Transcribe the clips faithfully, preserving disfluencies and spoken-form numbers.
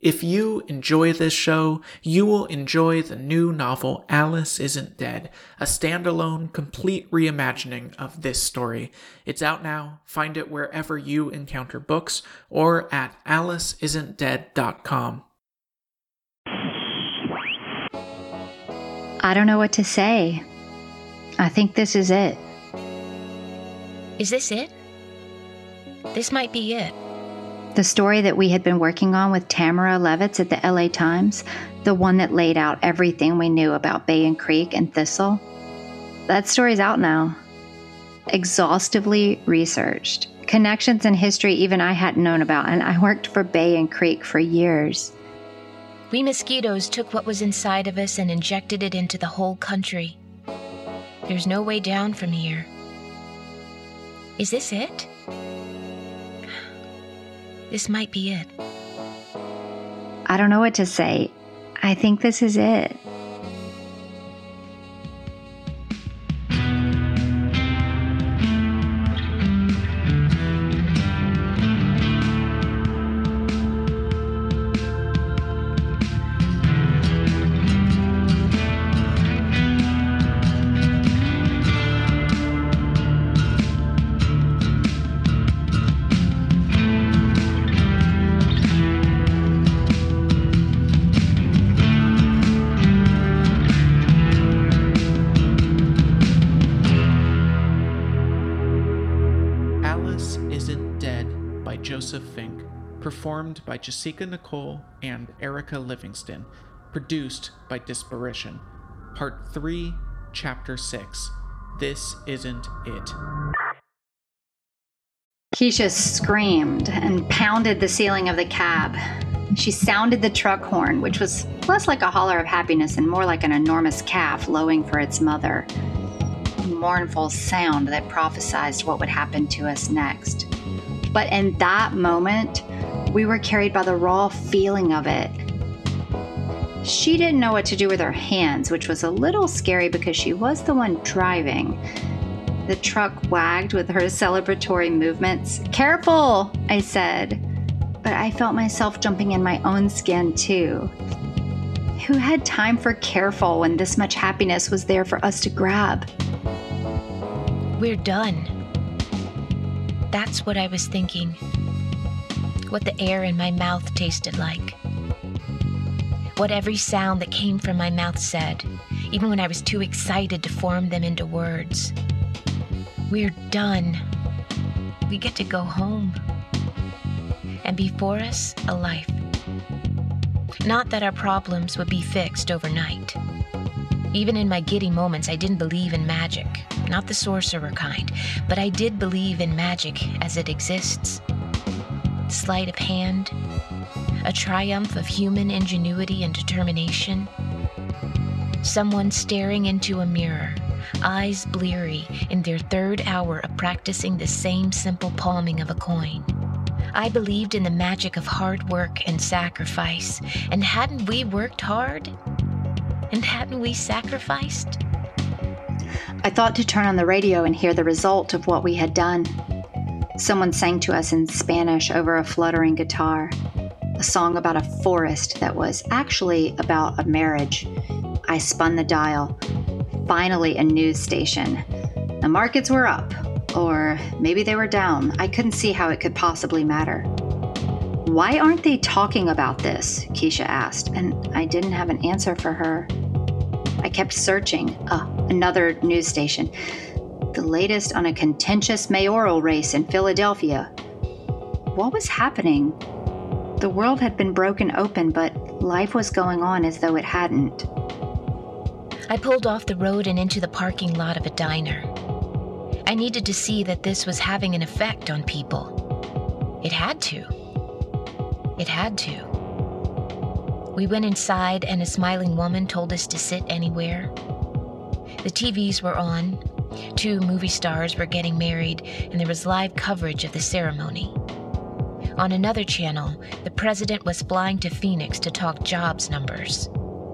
If you enjoy this show, you will enjoy the new novel Alice Isn't Dead, a standalone, complete reimagining of this story. It's out now. Find it wherever you encounter books or at alice isn't dead dot com. I don't know what to say. I think this is it. Is this it? This might be it. The story that we had been working on with Tamara Levitz at the L A Times, the one that laid out everything we knew about Bay and Creek and Thistle, that story's out now. Exhaustively researched. Connections in history even I hadn't known about, and I worked for Bay and Creek for years. We mosquitoes took what was inside of us and injected it into the whole country. There's no way down from here. Is this it? This might be it. I don't know what to say. I think this is it. Joseph Fink, performed by Jessica Nicole and Erica Livingston, produced by Disparition. Part three, Chapter six, This Isn't It. Keisha screamed and pounded the ceiling of the cab. She sounded the truck horn, which was less like a holler of happiness and more like an enormous calf lowing for its mother. A mournful sound that prophesized what would happen to us next. But in that moment, we were carried by the raw feeling of it. She didn't know what to do with her hands, which was a little scary because she was the one driving. The truck wagged with her celebratory movements. "Careful," I said. But I felt myself jumping in my own skin, too. Who had time for careful when this much happiness was there for us to grab? We're done. That's what I was thinking. What the air in my mouth tasted like. What every sound that came from my mouth said, even when I was too excited to form them into words. We're done. We get to go home. And before us, a life. Not that our problems would be fixed overnight. Even in my giddy moments, I didn't believe in magic. Not the sorcerer kind, but I did believe in magic as it exists. Sleight of hand, a triumph of human ingenuity and determination. Someone staring into a mirror, eyes bleary in their third hour of practicing the same simple palming of a coin. I believed in the magic of hard work and sacrifice, and hadn't we worked hard? And hadn't we sacrificed? I thought to turn on the radio and hear the result of what we had done. Someone sang to us in Spanish over a fluttering guitar, a song about a forest that was actually about a marriage. I spun the dial. Finally, a news station. The markets were up, or maybe they were down. I couldn't see how it could possibly matter. "Why aren't they talking about this?" Keisha asked, and I didn't have an answer for her. I kept searching. Ah, another news station. The latest on a contentious mayoral race in Philadelphia. What was happening? The world had been broken open, but life was going on as though it hadn't. I pulled off the road and into the parking lot of a diner. I needed to see that this was having an effect on people. It had to. It had to. We went inside and a smiling woman told us to sit anywhere. The T Vs were on. Two movie stars were getting married, and there was live coverage of the ceremony. On another channel, the president was flying to Phoenix to talk jobs numbers.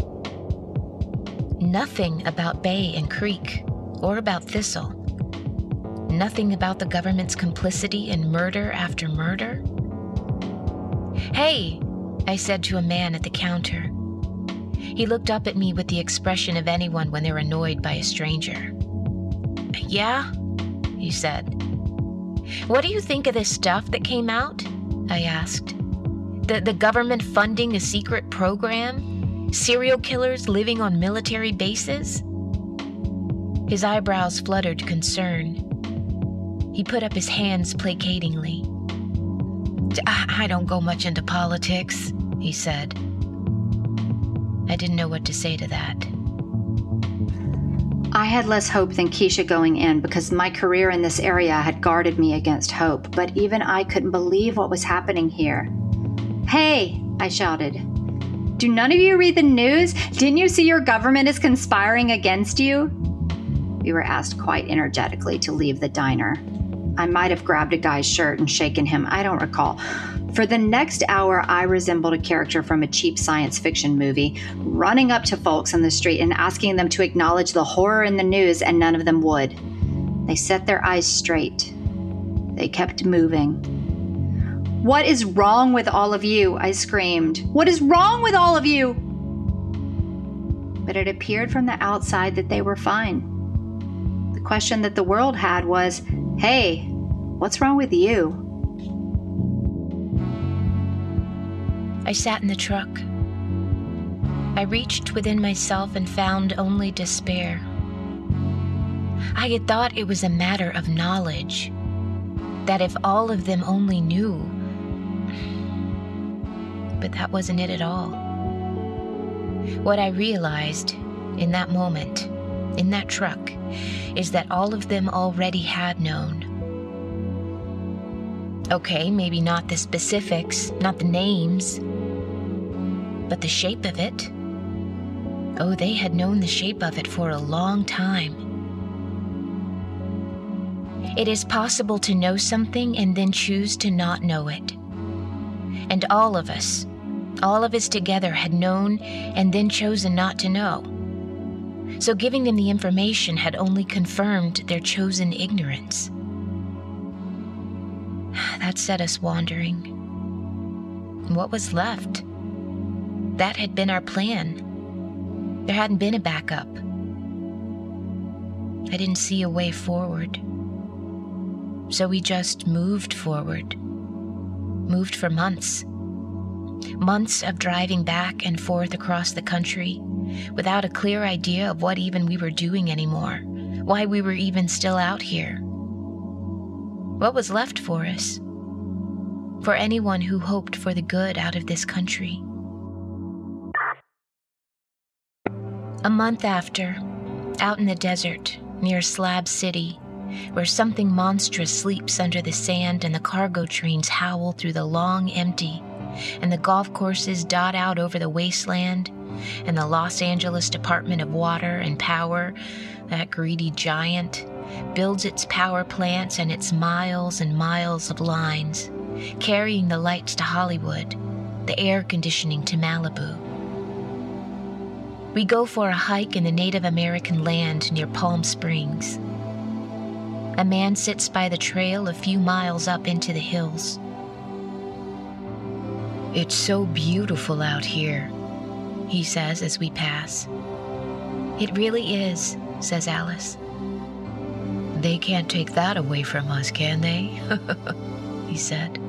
Nothing about Bay and Creek, or about Thistle. Nothing about the government's complicity in murder after murder. "Hey, I said to a man at the counter. He looked up at me with the expression of anyone when they're annoyed by a stranger. Yeah, he said. What do you think of this stuff that came out? I asked. The, the government funding a secret program? Serial killers living on military bases? His eyebrows fluttered concern. He put up his hands placatingly. I don't go much into politics, he said. I didn't know what to say to that. I had less hope than Keisha going in because my career in this area had guarded me against hope, but even I couldn't believe what was happening here. Hey, I shouted. Do none of you read the news? Didn't you see your government is conspiring against you? We were asked quite energetically to leave the diner. I might have grabbed a guy's shirt and shaken him, I don't recall. For the next hour, I resembled a character from a cheap science fiction movie, running up to folks on the street and asking them to acknowledge the horror in the news, and none of them would. They set their eyes straight. They kept moving. What is wrong with all of you? I screamed. What is wrong with all of you? But it appeared from the outside that they were fine. The question that the world had was, hey, what's wrong with you? I sat in the truck. I reached within myself and found only despair. I had thought it was a matter of knowledge, that if all of them only knew. But that wasn't it at all. What I realized in that moment, in that truck, is that all of them already had known. Okay, maybe not the specifics, not the names, but the shape of it. Oh, they had known the shape of it for a long time. It is possible to know something and then choose to not know it. And all of us, all of us together had known and then chosen not to know. So giving them the information had only confirmed their chosen ignorance. That set us wandering. What was left? That had been our plan. There hadn't been a backup. I didn't see a way forward. So we just moved forward. Moved for months. Months of driving back and forth across the country without a clear idea of what even we were doing anymore, why we were even still out here. What was left for us? For anyone who hoped for the good out of this country. A month after, out in the desert near Slab City, where something monstrous sleeps under the sand and the cargo trains howl through the long empty, and the golf courses dot out over the wasteland, and the Los Angeles Department of Water and Power, that greedy giant, builds its power plants and its miles and miles of lines, carrying the lights to Hollywood, the air conditioning to Malibu. We go for a hike in the Native American land near Palm Springs. A man sits by the trail a few miles up into the hills. It's so beautiful out here, he says as we pass. It really is, says Alice. They can't take that away from us, can they? he said.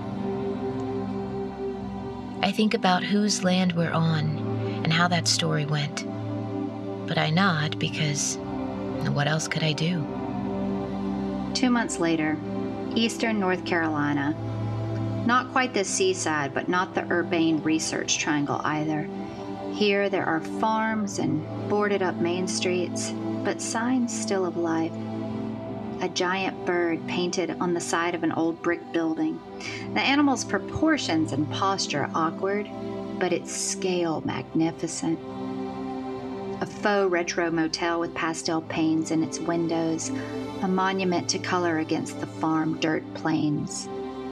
I think about whose land we're on and how that story went. But I nod because what else could I do? Two months later, eastern North Carolina. Not quite the seaside, but not the urbane research triangle either. Here there are farms and boarded up main streets, but signs still of life. A giant bird painted on the side of an old brick building. The animal's proportions and posture awkward, but its scale magnificent. A faux retro motel with pastel panes in its windows, a monument to color against the farm dirt plains.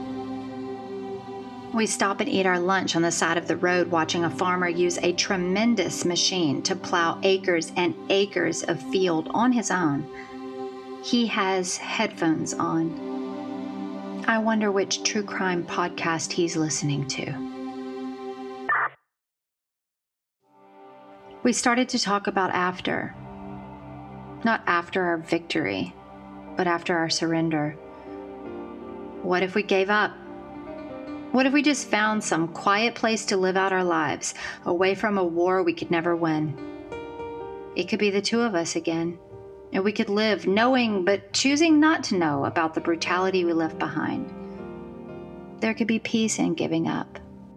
We stop and eat our lunch on the side of the road, watching a farmer use a tremendous machine to plow acres and acres of field on his own. He has headphones on. I wonder which true crime podcast he's listening to. We started to talk about after. Not after our victory, but after our surrender. What if we gave up? What if we just found some quiet place to live out our lives, away from a war we could never win? It could be the two of us again, and we could live knowing but choosing not to know about the brutality we left behind. There could be peace in giving up.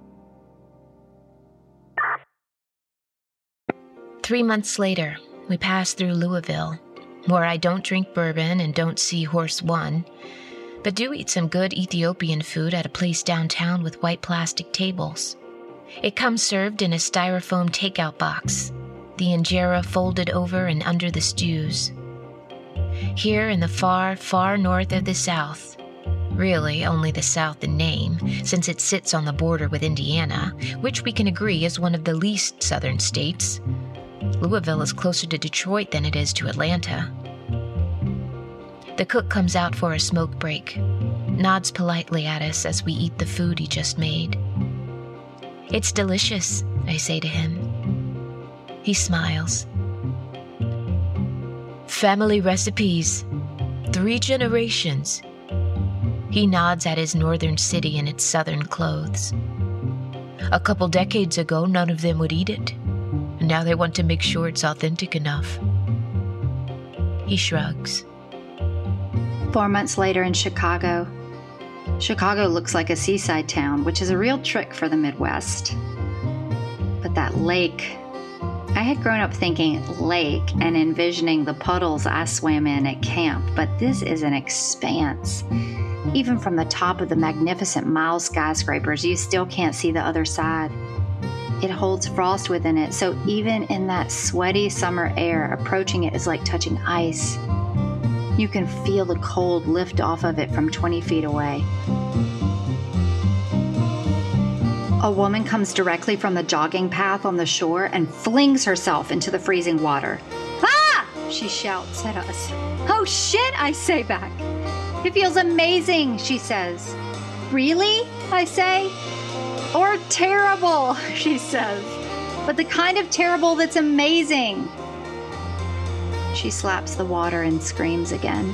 Three months later, we pass through Louisville, where I don't drink bourbon and don't see Horse One, but do eat some good Ethiopian food at a place downtown with white plastic tables. It comes served in a styrofoam takeout box, the injera folded over and under the stews. Here in the far, far north of the South, really only the South in name, since it sits on the border with Indiana, which we can agree is one of the least southern states, Louisville is closer to Detroit than it is to Atlanta. The cook comes out for a smoke break, nods politely at us as we eat the food he just made. "It's delicious," I say to him. He smiles. "Family recipes. Three generations." He nods at his northern city in its southern clothes. "A couple decades ago, none of them would eat it. Now they want to make sure it's authentic enough." He shrugs. Four months later in Chicago. Chicago looks like a seaside town, which is a real trick for the Midwest. But that lake, I had grown up thinking lake and envisioning the puddles I swam in at camp, but this is an expanse. Even from the top of the magnificent mile skyscrapers, you still can't see the other side. It holds frost within it, so even in that sweaty summer air, approaching it is like touching ice. You can feel the cold lift off of it from twenty feet away. A woman comes directly from the jogging path on the shore and flings herself into the freezing water. "Ah!" she shouts at us. "Oh shit," I say back. "It feels amazing," she says. "Really?" I say. "Or terrible," she says. "But the kind of terrible that's amazing." She slaps the water and screams again.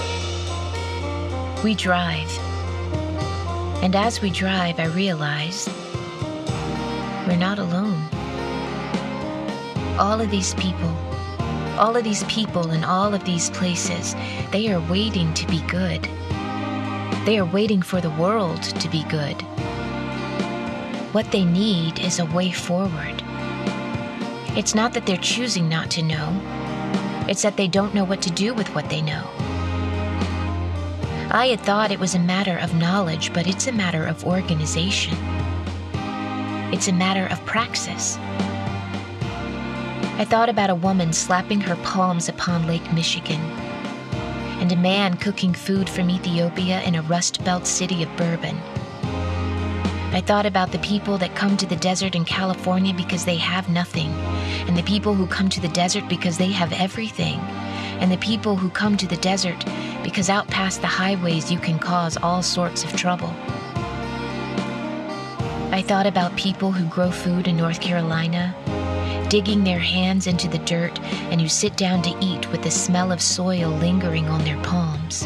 We drive. And as we drive, I realize we're not alone. All of these people, all of these people in all of these places, they are waiting to be good. They are waiting for the world to be good. What they need is a way forward. It's not that they're choosing not to know. It's that they don't know what to do with what they know. I had thought it was a matter of knowledge, but it's a matter of organization. It's a matter of praxis. I thought about a woman slapping her palms upon Lake Michigan, and a man cooking food from Ethiopia in a Rust Belt city of bourbon. I thought about the people that come to the desert in California because they have nothing, and the people who come to the desert because they have everything, and the people who come to the desert because out past the highways you can cause all sorts of trouble. I thought about people who grow food in North Carolina, digging their hands into the dirt, and who sit down to eat with the smell of soil lingering on their palms.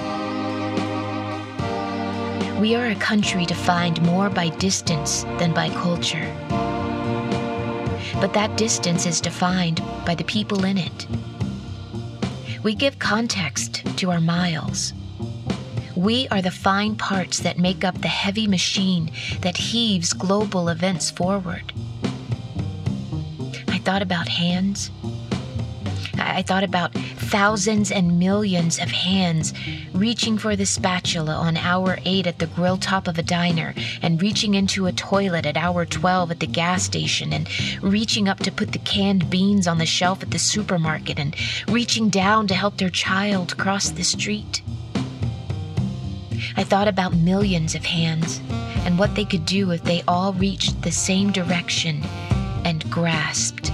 We are a country defined more by distance than by culture. But that distance is defined by the people in it. We give context to our miles. We are the fine parts that make up the heavy machine that heaves global events forward. I thought about hands. I thought about thousands and millions of hands reaching for the spatula on hour eight at the grill top of a diner, and reaching into a toilet at hour twelve at the gas station, and reaching up to put the canned beans on the shelf at the supermarket, and reaching down to help their child cross the street. I thought about millions of hands and what they could do if they all reached the same direction and grasped.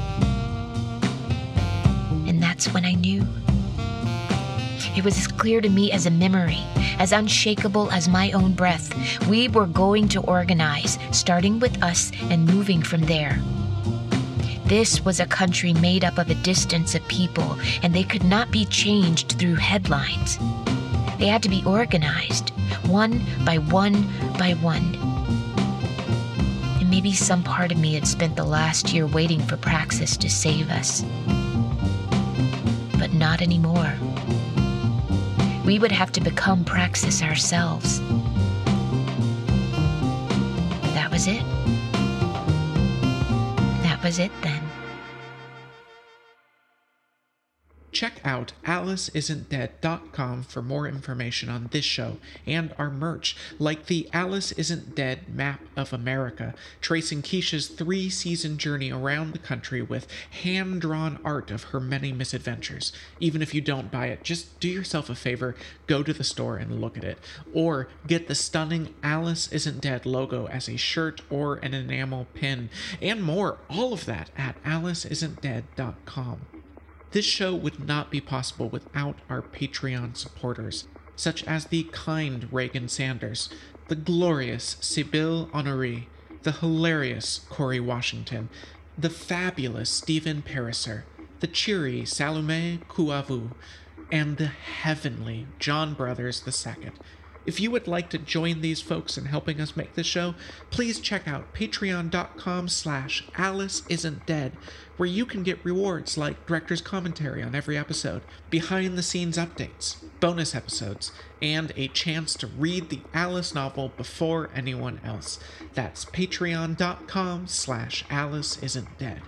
And that's when I knew. It was as clear to me as a memory, as unshakable as my own breath. We were going to organize, starting with us and moving from there. This was a country made up of a distance of people, and they could not be changed through headlines. They had to be organized, one by one by one. And maybe some part of me had spent the last year waiting for Praxis to save us. But not anymore. We would have to become Praxis ourselves. That was it. That was it then. Check out alice isn't dead dot com for more information on this show and our merch, like the Alice Isn't Dead Map of America, tracing Keisha's three-season journey around the country with hand-drawn art of her many misadventures. Even if you don't buy it, just do yourself a favor, go to the store and look at it. Or get the stunning Alice Isn't Dead logo as a shirt or an enamel pin, and more, all of that at alice isn't dead dot com. This show would not be possible without our Patreon supporters, such as the kind Reagan Sanders, the glorious Sibylle Honoré, the hilarious Corey Washington, the fabulous Stephen Pariser, the cheery Salome Kouavou, and the heavenly John Brothers the Second. If you would like to join these folks in helping us make this show, please check out patreon.com slash Alice Isn't Dead, where you can get rewards like director's commentary on every episode, behind-the-scenes updates, bonus episodes, and a chance to read the Alice novel before anyone else. That's patreon.com slash Alice Isn't Dead.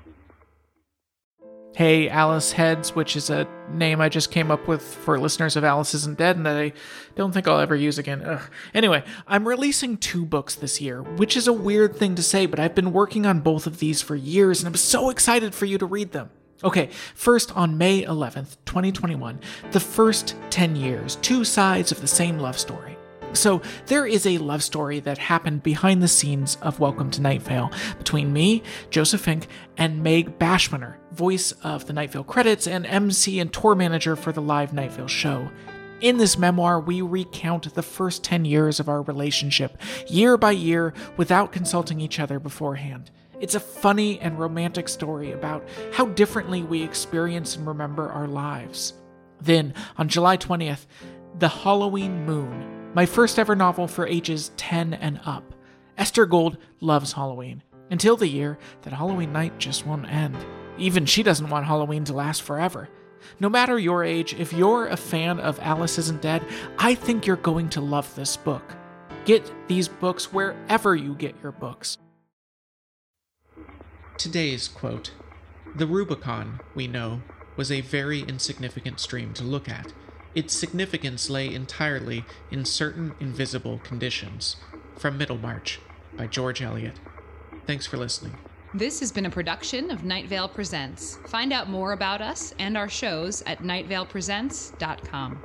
Hey, Alice Heads, which is a name I just came up with for listeners of Alice Isn't Dead and that I don't think I'll ever use again. Ugh. Anyway, I'm releasing two books this year, which is a weird thing to say, but I've been working on both of these for years and I'm so excited for you to read them. Okay, first on May eleventh, twenty twenty-one, The First ten Years, Two Sides of the Same Love Story. So, there is a love story that happened behind the scenes of Welcome to Night Vale between me, Joseph Fink, and Meg Bashmaner, voice of the Night Vale credits and M C and tour manager for the live Night Vale show. In this memoir, we recount the first ten years of our relationship, year by year, without consulting each other beforehand. It's a funny and romantic story about how differently we experience and remember our lives. Then, on July twentieth, The Halloween Moon, my first ever novel for ages ten and up. Esther Gold loves Halloween, until the year that Halloween night just won't end. Even she doesn't want Halloween to last forever. No matter your age, if you're a fan of Alice Isn't Dead, I think you're going to love this book. Get these books wherever you get your books. Today's quote: "The Rubicon, we know, was a very insignificant stream to look at. Its significance lay entirely in certain invisible conditions." From Middlemarch, by George Eliot. Thanks for listening. This has been a production of Night Vale Presents. Find out more about us and our shows at night vale presents dot com.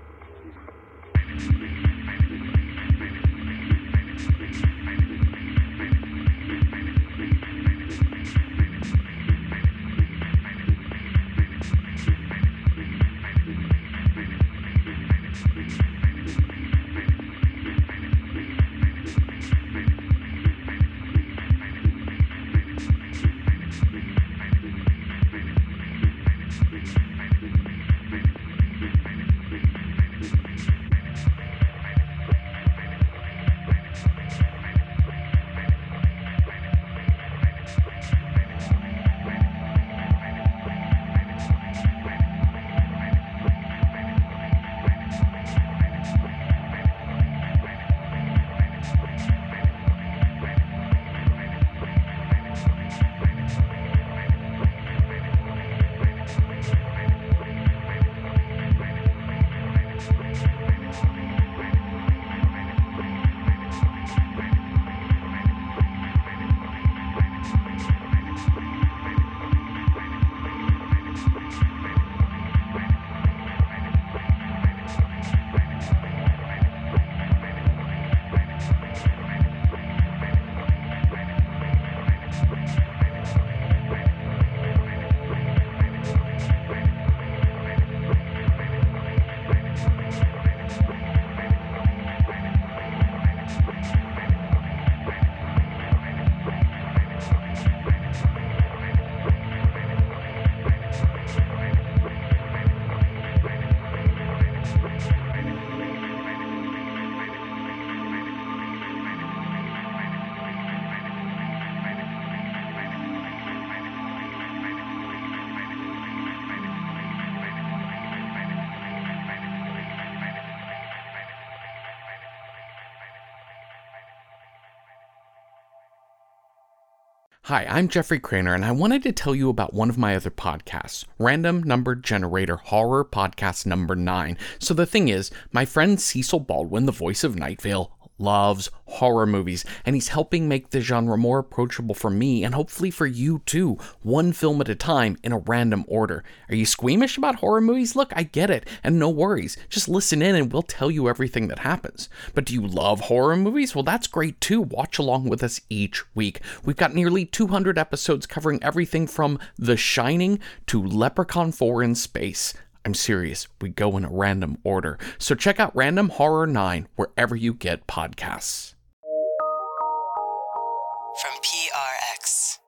Hi, I'm Jeffrey Craner, and I wanted to tell you about one of my other podcasts, Random Number Generator Horror Podcast Number nine. So the thing is, my friend Cecil Baldwin, the voice of Night Vale, loves horror movies, and he's helping make the genre more approachable for me, and hopefully for you too, one film at a time in a random order. Are you squeamish about horror movies? Look, I get it, and no worries. Just listen in and we'll tell you everything that happens. But do you love horror movies? Well, that's great too. Watch along with us each week. We've got nearly two hundred episodes covering everything from The Shining to Leprechaun four in space. I'm serious, we go in a random order. So check out Random Horror nine wherever you get podcasts. From P R X.